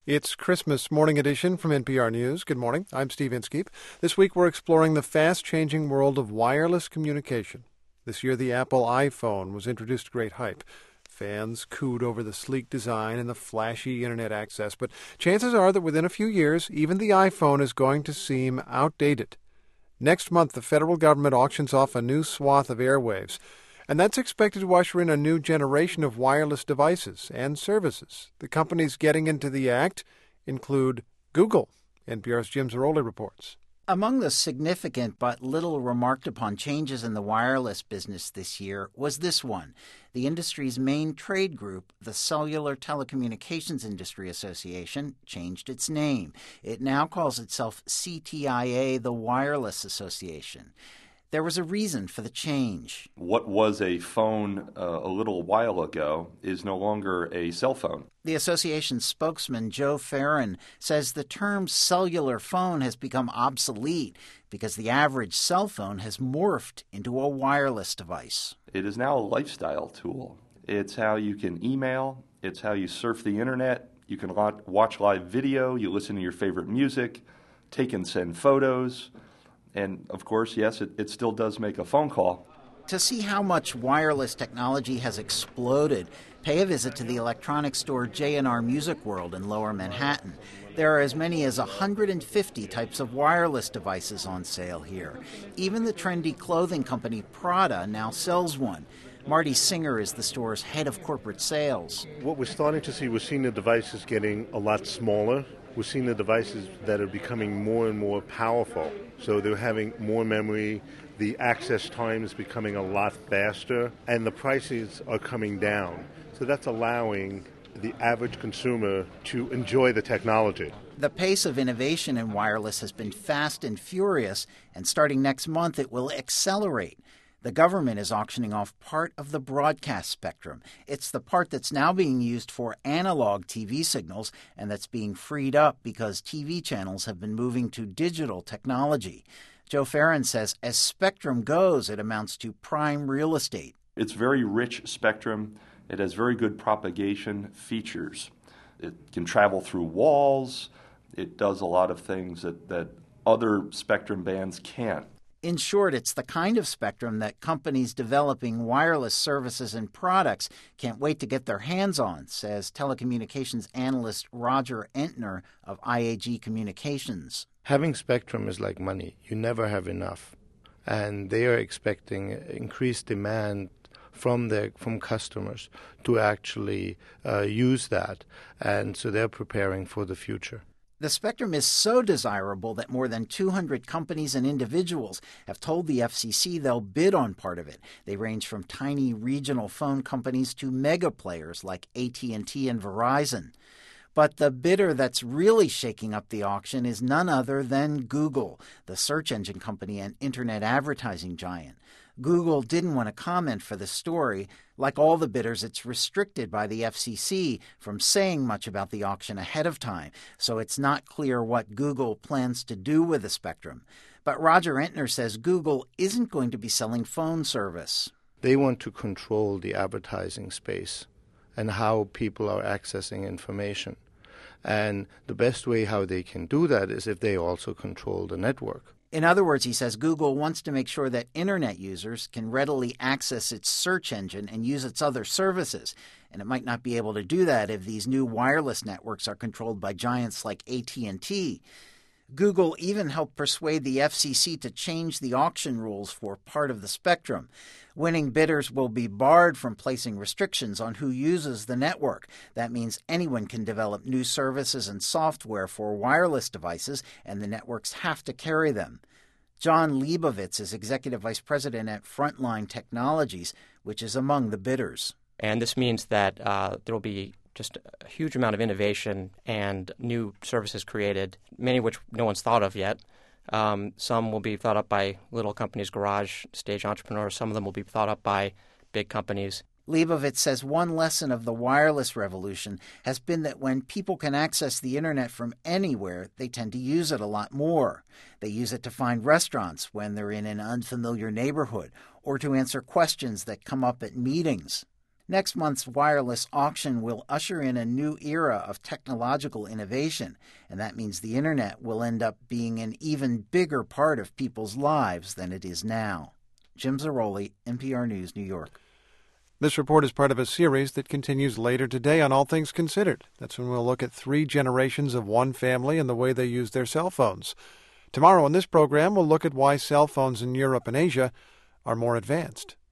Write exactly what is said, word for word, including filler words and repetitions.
It's Christmas Morning Edition from N P R News. Good morning. I'm Steve Inskeep. This week we're exploring the fast-changing world of wireless communication. This year the Apple iPhone was introduced to great hype. Fans cooed over the sleek design and the flashy internet access, but chances are that within a few years, even the iPhone is going to seem outdated. Next month, the federal government auctions off a new swath of airwaves, and that's expected to usher in a new generation of wireless devices and services. The companies getting into the act include Google. N P R's Jim Zarroli reports. Among the significant but little remarked upon changes in the wireless business this year was this one. The industry's main trade group, the Cellular Telecommunications Industry Association, changed its name. It now calls itself C T I A, the Wireless Association. There was a reason for the change. What was a phone uh, a little while ago is no longer a cell phone. The association's spokesman, Joe Farron, says the term cellular phone has become obsolete because the average cell phone has morphed into a wireless device. It is now a lifestyle tool. It's how you can email. It's how you surf the internet. You can watch live video. You listen to your favorite music, take and send photos. And, of course, yes, it, it still does make a phone call. To see how much wireless technology has exploded, pay a visit to the electronics store J and R Music World in Lower Manhattan. There are as many as one hundred fifty types of wireless devices on sale here. Even the trendy clothing company Prada now sells one. Marty Singer is the store's head of corporate sales. What we're starting to see, we're seeing the devices getting a lot smaller. We're seeing the devices that are becoming more and more powerful. So they're having more memory, the access time is becoming a lot faster, and the prices are coming down. So that's allowing the average consumer to enjoy the technology. The pace of innovation in wireless has been fast and furious, and starting next month it will accelerate. The government is auctioning off part of the broadcast spectrum. It's the part that's now being used for analog T V signals and that's being freed up because T V channels have been moving to digital technology. Joe Farron says as spectrum goes, it amounts to prime real estate. It's very rich spectrum. It has very good propagation features. It can travel through walls. It does a lot of things that, that other spectrum bands can't. In short, it's the kind of spectrum that companies developing wireless services and products can't wait to get their hands on, says telecommunications analyst Roger Entner of I A G Communications. Having spectrum is like money. You never have enough. And they are expecting increased demand from their from customers to actually uh, use that. And so they're preparing for the future. The spectrum is so desirable that more than two hundred companies and individuals have told the F C C they'll bid on part of it. They range from tiny regional phone companies to mega players like A T and T and Verizon. But the bidder that's really shaking up the auction is none other than Google, the search engine company and internet advertising giant. Google didn't want to comment for the story. Like all the bidders, it's restricted by the F C C from saying much about the auction ahead of time, so it's not clear what Google plans to do with the spectrum. But Roger Entner says Google isn't going to be selling phone service. They want to control the advertising space and how people are accessing information. And the best way how they can do that is if they also control the network. In other words, he says Google wants to make sure that internet users can readily access its search engine and use its other services. And it might not be able to do that if these new wireless networks are controlled by giants like A T and T. Google even helped persuade the F C C to change the auction rules for part of the spectrum. Winning bidders will be barred from placing restrictions on who uses the network. That means anyone can develop new services and software for wireless devices, and the networks have to carry them. John Leibovitz is executive vice president at Frontline Technologies, which is among the bidders. And this means that uh, there will be just a huge amount of innovation and new services created, many of which no one's thought of yet. Um, some will be thought up by little companies, garage stage entrepreneurs. Some of them will be thought up by big companies. Leibovitz says one lesson of the wireless revolution has been that when people can access the internet from anywhere, they tend to use it a lot more. They use it to find restaurants when they're in an unfamiliar neighborhood or to answer questions that come up at meetings. Next month's wireless auction will usher in a new era of technological innovation, and that means the Internet will end up being an even bigger part of people's lives than it is now. Jim Zarroli, N P R News, New York. This report is part of a series that continues later today on All Things Considered. That's when we'll look at three generations of one family and the way they use their cell phones. Tomorrow on this program, we'll look at why cell phones in Europe and Asia are more advanced.